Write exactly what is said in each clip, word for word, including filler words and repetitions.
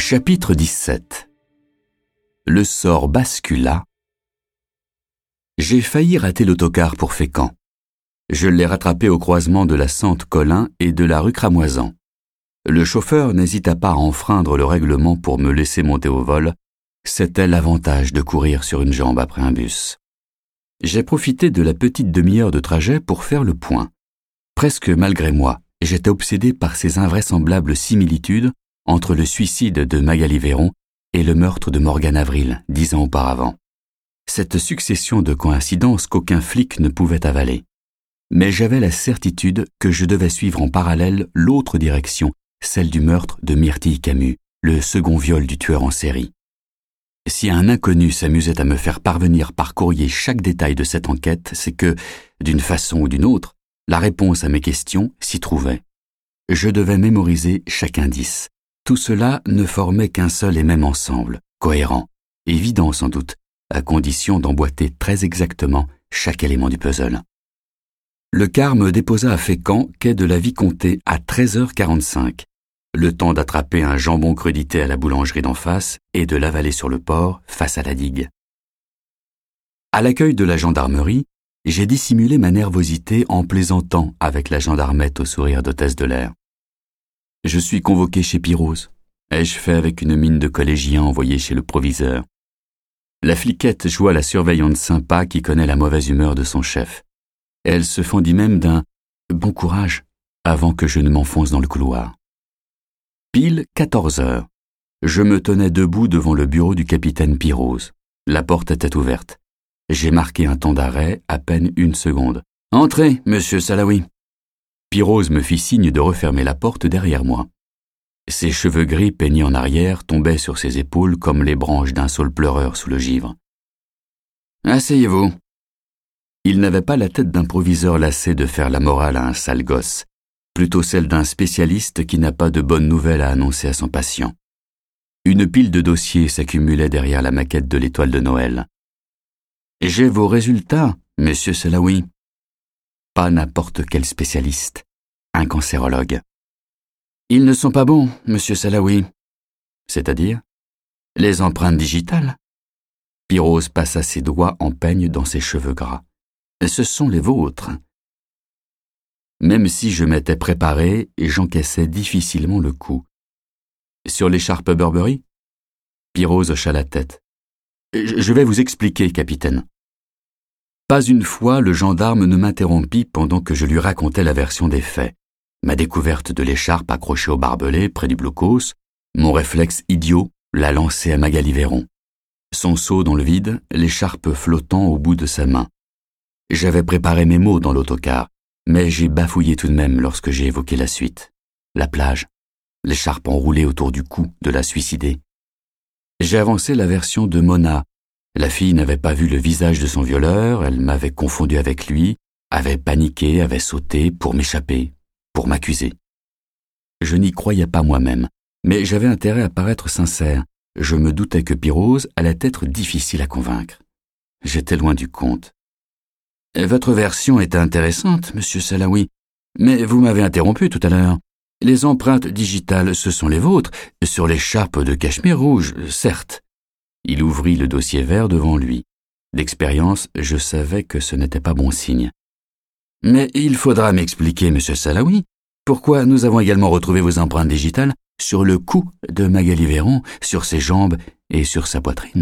Chapitre dix-sept. Le sort bascula. J'ai failli rater l'autocar pour Fécamp. Je l'ai rattrapé au croisement de la Sente-Colin et de la rue Cramoisan. Le chauffeur n'hésita pas à enfreindre le règlement pour me laisser monter au vol. C'était l'avantage de courir sur une jambe après un bus. J'ai profité de la petite demi-heure de trajet pour faire le point. Presque malgré moi, j'étais obsédé par ces invraisemblables similitudes entre le suicide de Magali Véron et le meurtre de Morgan Avril, dix ans auparavant. Cette succession de coïncidences qu'aucun flic ne pouvait avaler. Mais j'avais la certitude que je devais suivre en parallèle l'autre direction, celle du meurtre de Myrtille Camus, le second viol du tueur en série. Si un inconnu s'amusait à me faire parvenir par courrier chaque détail de cette enquête, c'est que, d'une façon ou d'une autre, la réponse à mes questions s'y trouvait. Je devais mémoriser chaque indice. Tout cela ne formait qu'un seul et même ensemble, cohérent, évident sans doute, à condition d'emboîter très exactement chaque élément du puzzle. Le car me déposa à Fécamp, quai de la Vicomté, à treize heures quarante-cinq. Le temps d'attraper un jambon crudité à la boulangerie d'en face et de l'avaler sur le port, face à la digue. À l'accueil de la gendarmerie, j'ai dissimulé ma nervosité en plaisantant avec la gendarmette au sourire d'hôtesse de l'air. Je suis convoqué chez Pirose, ai-je fait avec une mine de collégien envoyé chez le proviseur. La fliquette joua la surveillante sympa qui connaît la mauvaise humeur de son chef. Elle se fendit même d'un « bon courage » avant que je ne m'enfonce dans le couloir. Pile quatorze heures. Je me tenais debout devant le bureau du capitaine Pirose. La porte était ouverte. J'ai marqué un temps d'arrêt, à peine une seconde. « Entrez, monsieur Salaoui !» Pirose me fit signe de refermer la porte derrière moi. Ses cheveux gris peignés en arrière tombaient sur ses épaules comme les branches d'un saule pleureur sous le givre. « Asseyez-vous !» Il n'avait pas la tête d'un proviseur lassé de faire la morale à un sale gosse, plutôt celle d'un spécialiste qui n'a pas de bonnes nouvelles à annoncer à son patient. Une pile de dossiers s'accumulait derrière la maquette de l'étoile de Noël. « J'ai vos résultats, monsieur Salaoui. » Pas n'importe quel spécialiste, un cancérologue. « Ils ne sont pas bons, monsieur Salaoui. » C'est-à-dire ? Les empreintes digitales. Pirose passa ses doigts en peigne dans ses cheveux gras. « Ce sont les vôtres. » Même si je m'étais préparé, j'encaissais difficilement le coup. « Sur l'écharpe Burberry ?» Pirose hocha la tête. « Je vais vous expliquer, capitaine. » Pas une fois le gendarme ne m'interrompit pendant que je lui racontais la version des faits. Ma découverte de l'écharpe accrochée au barbelé près du blocos, mon réflexe idiot, la lancer à Magali Véron. Son saut dans le vide, l'écharpe flottant au bout de sa main. J'avais préparé mes mots dans l'autocar, mais j'ai bafouillé tout de même lorsque j'ai évoqué la suite. La plage, l'écharpe enroulée autour du cou de la suicidée. J'ai avancé la version de Mona. La fille n'avait pas vu le visage de son violeur, elle m'avait confondu avec lui, avait paniqué, avait sauté pour m'échapper, pour m'accuser. Je n'y croyais pas moi-même, mais j'avais intérêt à paraître sincère. Je me doutais que Pirose allait être difficile à convaincre. J'étais loin du compte. « Votre version est intéressante, monsieur Salaoui, mais vous m'avez interrompu tout à l'heure. Les empreintes digitales, ce sont les vôtres, sur l'écharpe de cachemire rouge, certes. » Il ouvrit le dossier vert devant lui. D'expérience, je savais que ce n'était pas bon signe. « Mais il faudra m'expliquer, monsieur Salaoui, pourquoi nous avons également retrouvé vos empreintes digitales sur le cou de Magali Véron, sur ses jambes et sur sa poitrine. »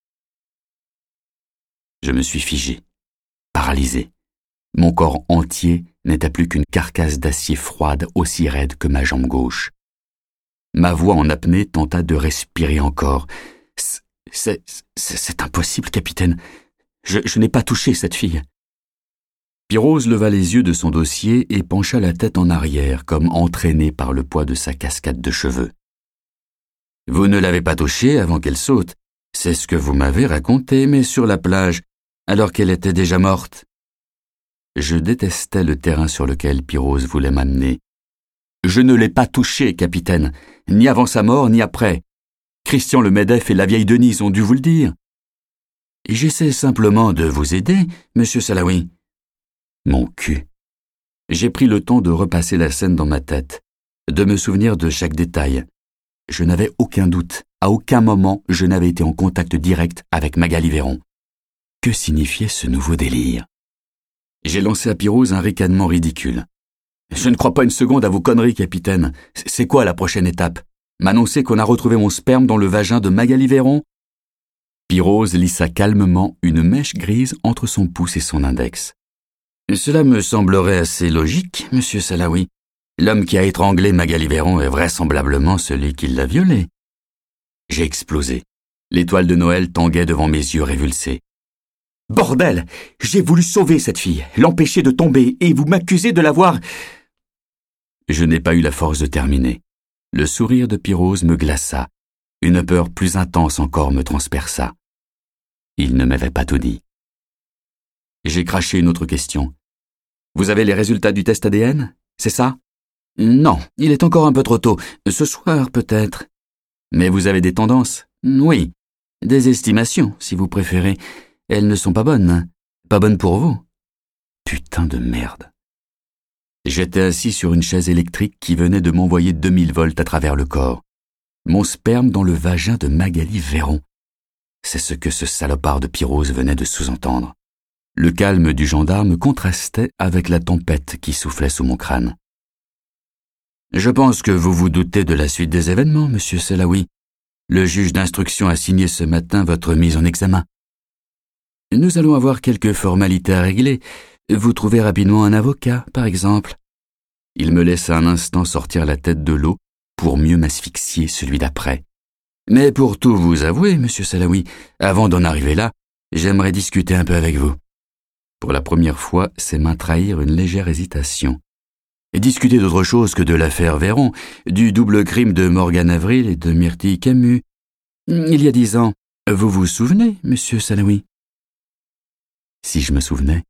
Je me suis figé, paralysé. Mon corps entier n'était plus qu'une carcasse d'acier froide aussi raide que ma jambe gauche. Ma voix en apnée tenta de respirer encore. C'est, c'est, c'est impossible, capitaine. Je, je n'ai pas touché cette fille. Pirose leva les yeux de son dossier et pencha la tête en arrière, comme entraîné par le poids de sa cascade de cheveux. Vous ne l'avez pas touchée avant qu'elle saute. C'est ce que vous m'avez raconté, mais sur la plage, alors qu'elle était déjà morte. Je détestais le terrain sur lequel Pirose voulait m'amener. Je ne l'ai pas touchée, capitaine, ni avant sa mort, ni après. Christian le Medef et la vieille Denise ont dû vous le dire. J'essaie simplement de vous aider, monsieur Salaoui. Mon cul. J'ai pris le temps de repasser la scène dans ma tête, de me souvenir de chaque détail. Je n'avais aucun doute. À aucun moment, je n'avais été en contact direct avec Magali Véron. Que signifiait ce nouveau délire? J'ai lancé à Pirose un ricanement ridicule. « Je ne crois pas une seconde à vos conneries, capitaine. C'est quoi la prochaine étape? M'annoncer qu'on a retrouvé mon sperme dans le vagin de Magali Véron ?» Pirose lissa calmement une mèche grise entre son pouce et son index. « Cela me semblerait assez logique, monsieur Salaoui. L'homme qui a étranglé Magali Véron est vraisemblablement celui qui l'a violée. » J'ai explosé. L'étoile de Noël tanguait devant mes yeux révulsés. « Bordel! J'ai voulu sauver cette fille, l'empêcher de tomber, et vous m'accusez de l'avoir... » Je n'ai pas eu la force de terminer. Le sourire de Pirose me glaça. Une peur plus intense encore me transperça. Il ne m'avait pas tout dit. J'ai craché une autre question. « Vous avez les résultats du test A D N? C'est ça? »« Non, il est encore un peu trop tôt. Ce soir, peut-être. »« Mais vous avez des tendances? »« Oui. Des estimations, si vous préférez. Elles ne sont pas bonnes. Pas bonnes pour vous. » Putain de merde. J'étais assis sur une chaise électrique qui venait de m'envoyer deux mille volts à travers le corps. Mon sperme dans le vagin de Magali Véron. C'est ce que ce salopard de Pirose venait de sous-entendre. Le calme du gendarme contrastait avec la tempête qui soufflait sous mon crâne. « Je pense que vous vous doutez de la suite des événements, monsieur Salaoui. Le juge d'instruction a signé ce matin votre mise en examen. Nous allons avoir quelques formalités à régler. Vous trouvez rapidement un avocat, par exemple. » Il me laissa un instant sortir la tête de l'eau pour mieux m'asphyxier celui d'après. « Mais pour tout vous avouer, monsieur Salaoui, avant d'en arriver là, j'aimerais discuter un peu avec vous. » Pour la première fois, ses mains trahirent une légère hésitation. « Et discuter d'autre chose que de l'affaire Véron, du double crime de Morgane Avril et de Myrtille Camus. Il y a dix ans, vous vous souvenez, monsieur Salaoui ?» Si je me souvenais.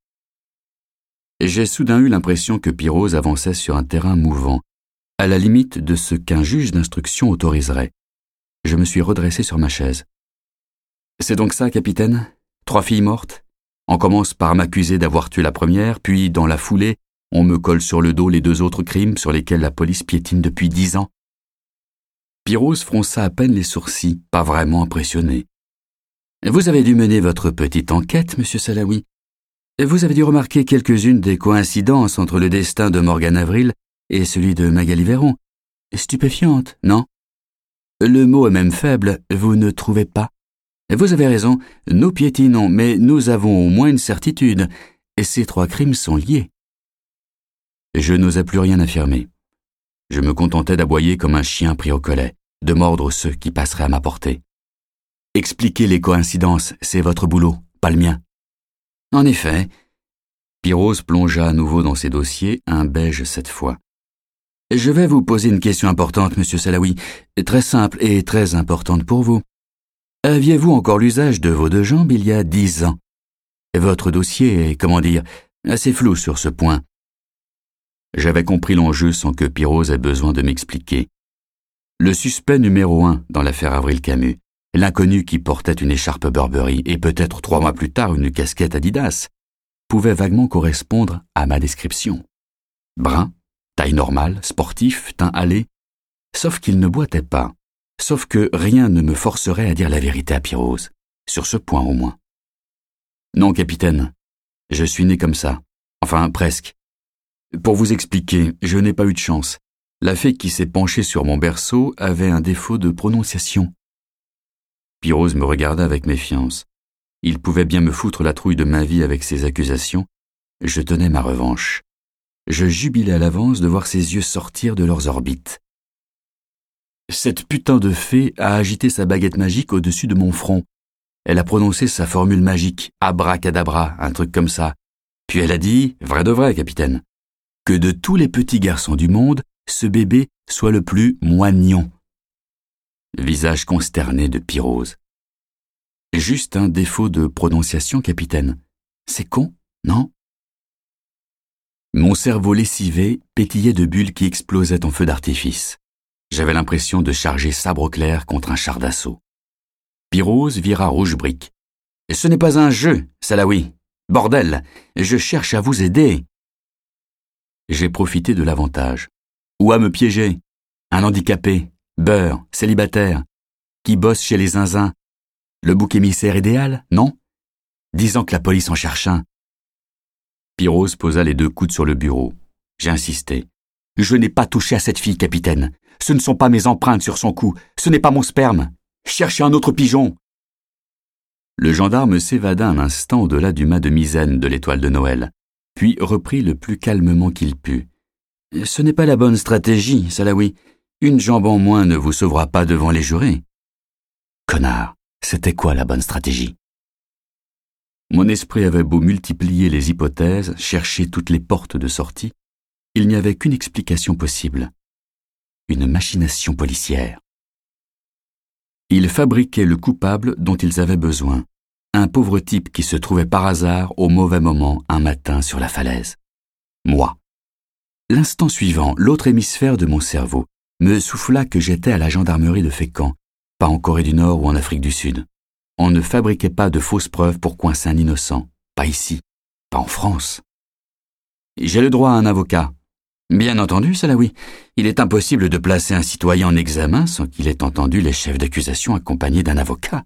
J'ai soudain eu l'impression que Pirose avançait sur un terrain mouvant, à la limite de ce qu'un juge d'instruction autoriserait. Je me suis redressé sur ma chaise. « C'est donc ça, capitaine? Trois filles mortes? On commence par m'accuser d'avoir tué la première, puis, dans la foulée, on me colle sur le dos les deux autres crimes sur lesquels la police piétine depuis dix ans. » Pirose fronça à peine les sourcils, pas vraiment impressionné. « Vous avez dû mener votre petite enquête, monsieur Salaoui. Vous avez dû remarquer quelques-unes des coïncidences entre le destin de Morgane Avril et celui de Magali Véron. Stupéfiante, non? Le mot est même faible, vous ne trouvez pas? Vous avez raison, nous piétinons, mais nous avons au moins une certitude, et ces trois crimes sont liés. » Je n'osais plus rien affirmer. Je me contentais d'aboyer comme un chien pris au collet, de mordre ceux qui passeraient à ma portée. Expliquer les coïncidences, c'est votre boulot, pas le mien. En effet, Pirose plongea à nouveau dans ses dossiers, un beige cette fois. Je vais vous poser une question importante, monsieur Salaoui, très simple et très importante pour vous. Aviez-vous encore l'usage de vos deux jambes il y a dix ans? Votre dossier est, comment dire, assez flou sur ce point. J'avais compris l'enjeu sans que Pirose ait besoin de m'expliquer. Le suspect numéro un dans l'affaire Avril Camus, l'inconnu qui portait une écharpe Burberry et peut-être trois mois plus tard une casquette Adidas, pouvait vaguement correspondre à ma description. Brun, taille normale, sportif, teint hâlé, sauf qu'il ne boitait pas, sauf que rien ne me forcerait à dire la vérité à Pirose, sur ce point au moins. Non, capitaine, je suis né comme ça, enfin presque. Pour vous expliquer, je n'ai pas eu de chance. La fée qui s'est penchée sur mon berceau avait un défaut de prononciation. Pirose me regarda avec méfiance. Il pouvait bien me foutre la trouille de ma vie avec ses accusations. Je tenais ma revanche. Je jubilais à l'avance de voir ses yeux sortir de leurs orbites. Cette putain de fée a agité sa baguette magique au-dessus de mon front. Elle a prononcé sa formule magique, abracadabra, un truc comme ça. Puis elle a dit, vrai de vrai, capitaine, que de tous les petits garçons du monde, ce bébé soit le plus moignon. Visage consterné de Pirose. Juste un défaut de prononciation, capitaine. C'est con, non? Mon cerveau lessivé pétillait de bulles qui explosaient en feu d'artifice. J'avais l'impression de charger sabre clair contre un char d'assaut. Pirose vira rouge brique. « Ce n'est pas un jeu, Salaoui. Bordel, je cherche à vous aider. » J'ai profité de l'avantage. Ou à me piéger. Un handicapé, Beurre, célibataire, qui bosse chez les zinzins. Le bouc émissaire idéal, non? Disant que la police en cherche un. Pirose posa les deux coudes sur le bureau. J'ai insisté. Je n'ai pas touché à cette fille, capitaine. Ce ne sont pas mes empreintes sur son cou. Ce n'est pas mon sperme. Cherchez un autre pigeon. Le gendarme s'évada un instant au-delà du mât de misaine de l'étoile de Noël, puis reprit le plus calmement qu'il put. Ce n'est pas la bonne stratégie, Salaoui. Une jambe en moins ne vous sauvera pas devant les jurés. Connard, c'était quoi la bonne stratégie? Mon esprit avait beau multiplier les hypothèses, chercher toutes les portes de sortie, il n'y avait qu'une explication possible. Une machination policière. Ils fabriquaient le coupable dont ils avaient besoin, un pauvre type qui se trouvait par hasard au mauvais moment un matin sur la falaise. Moi. L'instant suivant, l'autre hémisphère de mon cerveau me souffla que j'étais à la gendarmerie de Fécamp, pas en Corée du Nord ou en Afrique du Sud. On ne fabriquait pas de fausses preuves pour coincer un innocent, pas ici, pas en France. J'ai le droit à un avocat. Bien entendu, Salaoui. Il est impossible de placer un citoyen en examen sans qu'il ait entendu les chefs d'accusation accompagnés d'un avocat.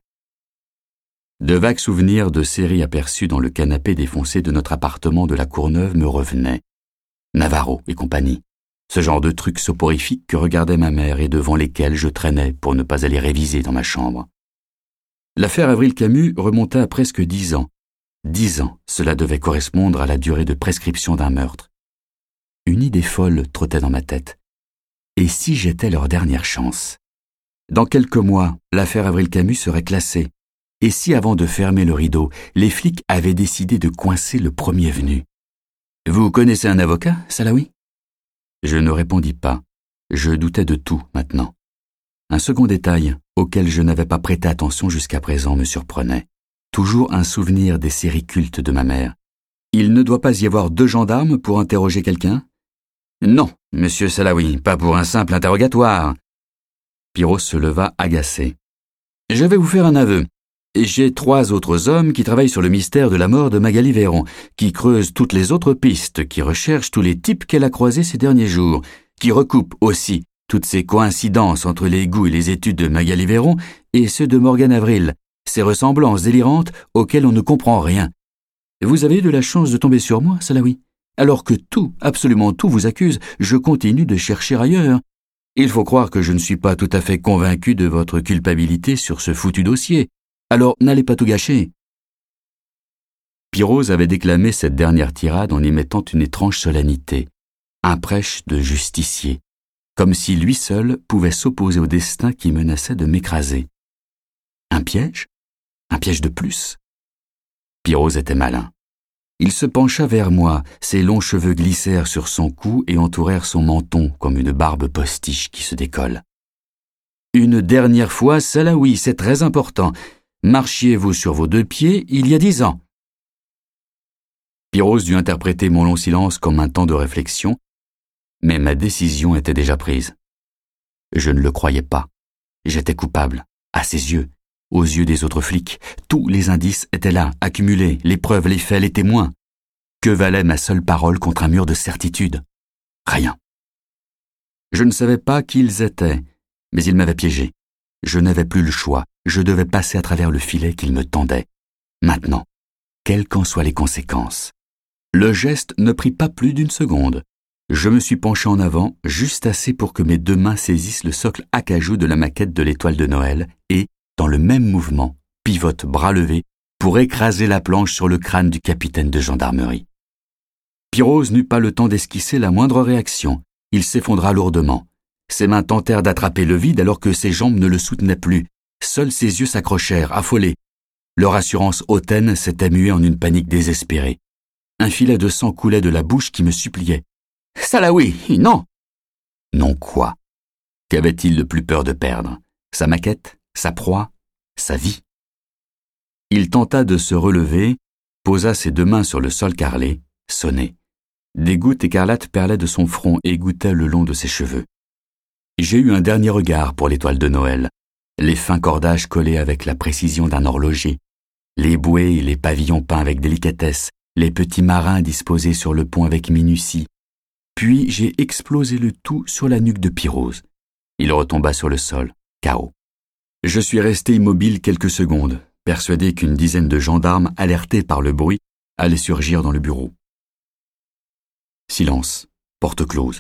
De vagues souvenirs de séries aperçues dans le canapé défoncé de notre appartement de la Courneuve me revenaient. Navarro et compagnie. Ce genre de trucs soporifiques que regardait ma mère et devant lesquels je traînais pour ne pas aller réviser dans ma chambre. L'affaire Avril Camus remonta à presque dix ans. Dix ans, cela devait correspondre à la durée de prescription d'un meurtre. Une idée folle trottait dans ma tête. Et si j'étais leur dernière chance? Dans quelques mois, l'affaire Avril Camus serait classée. Et si avant de fermer le rideau, les flics avaient décidé de coincer le premier venu? Vous connaissez un avocat, Salaoui? Je ne répondis pas. Je doutais de tout maintenant. Un second détail, auquel je n'avais pas prêté attention jusqu'à présent, me surprenait. Toujours un souvenir des séries cultes de ma mère. Il ne doit pas y avoir deux gendarmes pour interroger quelqu'un? Non, monsieur Salaoui, pas pour un simple interrogatoire. Pirose se leva agacé. Je vais vous faire un aveu. J'ai trois autres hommes qui travaillent sur le mystère de la mort de Magali Véron, qui creusent toutes les autres pistes, qui recherchent tous les types qu'elle a croisés ces derniers jours, qui recoupent aussi toutes ces coïncidences entre les goûts et les études de Magali Véron et ceux de Morgan Avril, ces ressemblances délirantes auxquelles on ne comprend rien. Vous avez eu de la chance de tomber sur moi, Salaoui. Alors que tout, absolument tout vous accuse, je continue de chercher ailleurs. Il faut croire que je ne suis pas tout à fait convaincu de votre culpabilité sur ce foutu dossier. Alors n'allez pas tout gâcher. Pirose avait déclamé cette dernière tirade en y mettant une étrange solennité, un prêche de justicier, comme si lui seul pouvait s'opposer au destin qui menaçait de m'écraser. Un piège? Un piège de plus? Pirose était malin. Il se pencha vers moi, ses longs cheveux glissèrent sur son cou et entourèrent son menton comme une barbe postiche qui se décolle. Une dernière fois, Salaoui, c'est très important. Marchiez-vous sur vos deux pieds il y a dix ans. Pirose dut interpréter mon long silence comme un temps de réflexion, mais ma décision était déjà prise. Je ne le croyais pas. J'étais coupable, à ses yeux, aux yeux des autres flics. Tous les indices étaient là, accumulés, les preuves, les faits, les témoins. Que valait ma seule parole contre un mur de certitude? Rien. Je ne savais pas qui ils étaient, mais ils m'avaient piégé. Je n'avais plus le choix. Je devais passer à travers le filet qu'ils me tendaient. Maintenant, quelles qu'en soient les conséquences. Le geste ne prit pas plus d'une seconde. Je me suis penché en avant, juste assez pour que mes deux mains saisissent le socle acajou de la maquette de l'étoile de Noël et, dans le même mouvement, pivote bras levés pour écraser la planche sur le crâne du capitaine de gendarmerie. Pirose n'eut pas le temps d'esquisser la moindre réaction. Il s'effondra lourdement. Ses mains tentèrent d'attraper le vide alors que ses jambes ne le soutenaient plus. Seuls ses yeux s'accrochèrent, affolés. Leur assurance hautaine s'était muée en une panique désespérée. Un filet de sang coulait de la bouche qui me suppliait. « Salaoui, non !» Non quoi? Qu'avait-il le plus peur de perdre? Sa maquette? Sa proie? Sa vie? Il tenta de se relever, posa ses deux mains sur le sol carrelé, sonnait. Des gouttes écarlates perlaient de son front et gouttaient le long de ses cheveux. J'ai eu un dernier regard pour l'étoile de Noël, les fins cordages collés avec la précision d'un horloger, les bouées et les pavillons peints avec délicatesse, les petits marins disposés sur le pont avec minutie. Puis j'ai explosé le tout sur la nuque de Pirose. Il retomba sur le sol, K O. Je suis resté immobile quelques secondes, persuadé qu'une dizaine de gendarmes, alertés par le bruit, allaient surgir dans le bureau. Silence, porte close.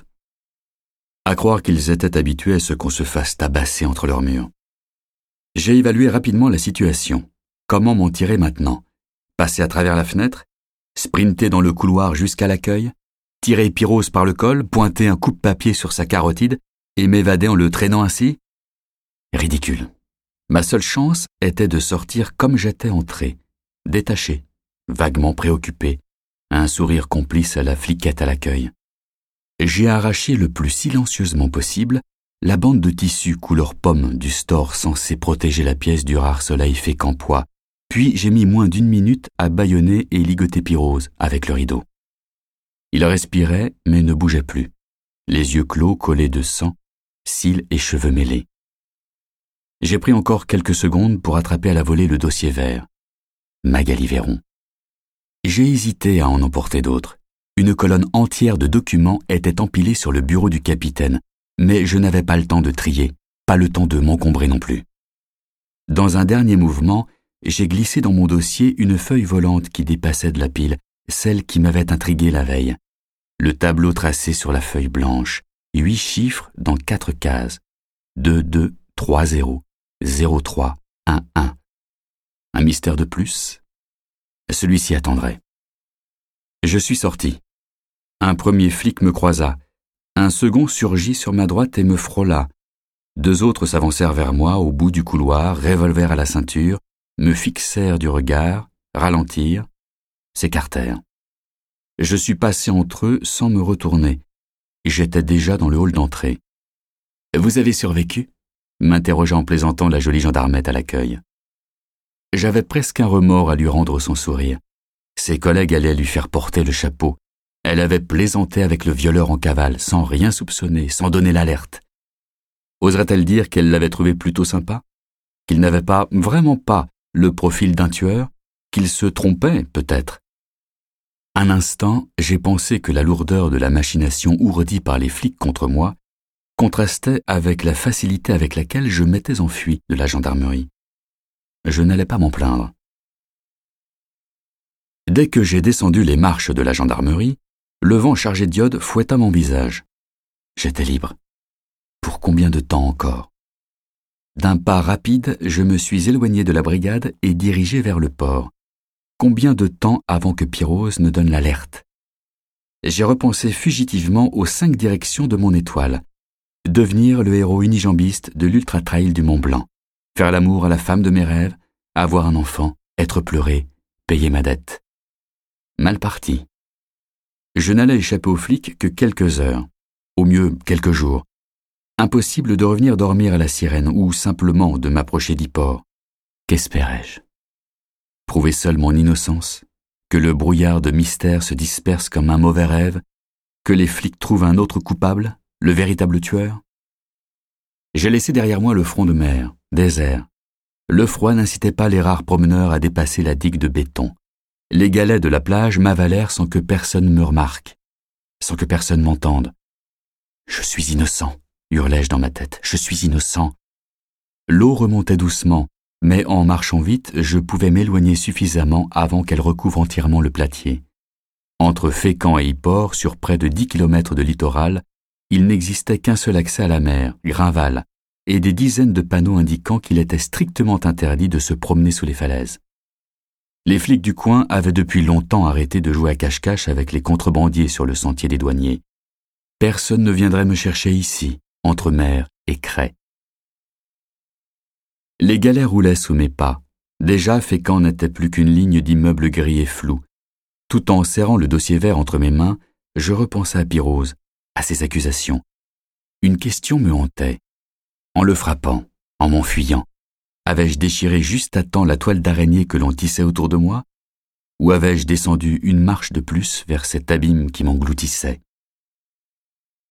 À croire qu'ils étaient habitués à ce qu'on se fasse tabasser entre leurs murs. J'ai évalué rapidement la situation. Comment m'en tirer maintenant? Passer à travers la fenêtre? Sprinter dans le couloir jusqu'à l'accueil? Tirer Pyrrhose par le col, pointer un coupe-papier sur sa carotide et m'évader en le traînant ainsi? Ridicule. Ma seule chance était de sortir comme j'étais entré, détaché, vaguement préoccupé, un sourire complice à la fliquette à l'accueil. J'ai arraché le plus silencieusement possible la bande de tissu couleur pomme du store censé protéger la pièce du rare soleil fécampois, puis j'ai mis moins d'une minute à bâillonner et ligoter Pyrrhose avec le rideau. Il respirait mais ne bougeait plus, les yeux clos collés de sang, cils et cheveux mêlés. J'ai pris encore quelques secondes pour attraper à la volée le dossier vert. Magali Véron. J'ai hésité à en emporter d'autres. Une colonne entière de documents était empilée sur le bureau du capitaine, mais je n'avais pas le temps de trier, pas le temps de m'encombrer non plus. Dans un dernier mouvement, j'ai glissé dans mon dossier une feuille volante qui dépassait de la pile, celle qui m'avait intrigué la veille. Le tableau tracé sur la feuille blanche, huit chiffres dans quatre cases. deux deux trois zéro zéro trois un un. Un mystère de plus? Celui-ci attendrait. Je suis sorti. Un premier flic me croisa. Un second surgit sur ma droite et me frôla. Deux autres s'avancèrent vers moi au bout du couloir, revolver à la ceinture, me fixèrent du regard, ralentirent, s'écartèrent. Je suis passé entre eux sans me retourner. J'étais déjà dans le hall d'entrée. « Vous avez survécu ?» m'interrogea en plaisantant la jolie gendarmette à l'accueil. J'avais presque un remords à lui rendre son sourire. Ses collègues allaient lui faire porter le chapeau. Elle avait plaisanté avec le violeur en cavale, sans rien soupçonner, sans donner l'alerte. Oserait-elle dire qu'elle l'avait trouvé plutôt sympa? Qu'il n'avait pas, vraiment pas, le profil d'un tueur? Qu'il se trompait, peut-être? Un instant, j'ai pensé que la lourdeur de la machination ourdie par les flics contre moi contrastait avec la facilité avec laquelle je m'étais enfui de la gendarmerie. Je n'allais pas m'en plaindre. Dès que j'ai descendu les marches de la gendarmerie, le vent chargé d'iode fouetta mon visage. J'étais libre. Pour combien de temps encore? D'un pas rapide, je me suis éloigné de la brigade et dirigé vers le port. Combien de temps avant que Pyrrhose ne donne l'alerte? J'ai repensé fugitivement aux cinq directions de mon étoile. Devenir le héros unijambiste de l'ultra-trail du Mont Blanc. Faire l'amour à la femme de mes rêves, avoir un enfant, être pleuré, payer ma dette. Mal parti. Je n'allais échapper aux flics que quelques heures, au mieux quelques jours. Impossible de revenir dormir à la Sirène ou simplement de m'approcher d'Hippor. Qu'espérais-je? Prouver seul mon innocence, que le brouillard de mystère se disperse comme un mauvais rêve, que les flics trouvent un autre coupable, le véritable tueur? J'ai laissé derrière moi le front de mer, désert. Le froid n'incitait pas les rares promeneurs à dépasser la digue de béton. Les galets de la plage m'avalèrent sans que personne me remarque, sans que personne m'entende. « Je suis innocent !» hurlai-je dans ma tête. « Je suis innocent !» L'eau remontait doucement, mais en marchant vite, je pouvais m'éloigner suffisamment avant qu'elle recouvre entièrement le platier. Entre Fécamp et Hippor, sur près de dix kilomètres de littoral, il n'existait qu'un seul accès à la mer, Grinval, et des dizaines de panneaux indiquant qu'il était strictement interdit de se promener sous les falaises. Les flics du coin avaient depuis longtemps arrêté de jouer à cache-cache avec les contrebandiers sur le sentier des douaniers. Personne ne viendrait me chercher ici, entre mer et craie. Les galets roulaient sous mes pas. Déjà, Fécamp n'était plus qu'une ligne d'immeubles gris et flous. Tout en serrant le dossier vert entre mes mains, je repensais à Pyrrhose, à ses accusations. Une question me hantait. En le frappant, en m'enfuyant, avais-je déchiré juste à temps la toile d'araignée que l'on tissait autour de moi? Ou avais-je descendu une marche de plus vers cet abîme qui m'engloutissait?